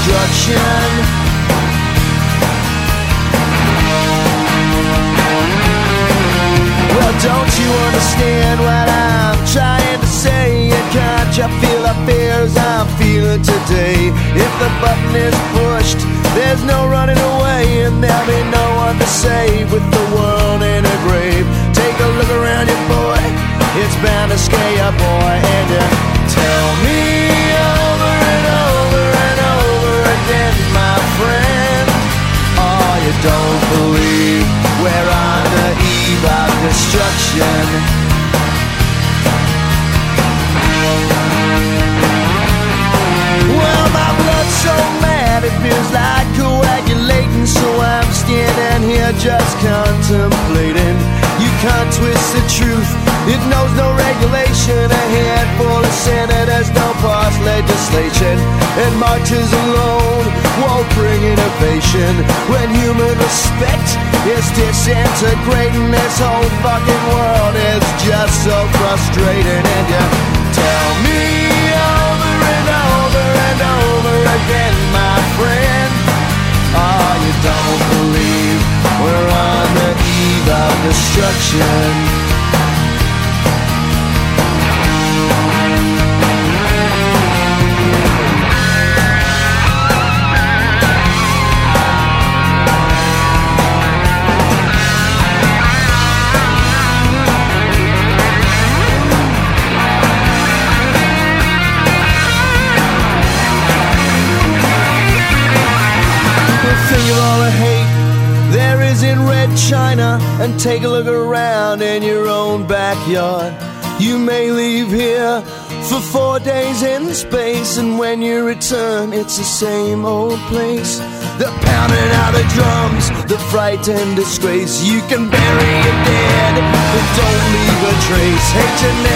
destruction. Well, don't you understand what I'm trying to say? And can't you feel the fears I'm feeling today? If the button is pushed, there's no running away, and there'll be no one to save with the world in a grave. Take a look around you, boy, it's bound to scare you, boy. And you tell me over and over and over again, my friend, oh, you don't believe we're on the eve of destruction. Well, my blood's so mad it feels like coagulating, so I'm standing here just contemplating. You can't twist the truth, it knows no regulation. A handful of senators don't pass legislation, and marches alone won't bring innovation. When human respect is disintegrating, this whole fucking world is just so frustrating. And you tell me over and over and over again, my friend, oh, you don't believe we're on the eve of destruction. Think of all the hate there is in Red China, and take a look around in your own backyard. You may leave here for 4 days in space, and when you return, it's the same old place. The pounding out the drums, the fright and disgrace. You can bury your dead, but don't leave a trace. Hate your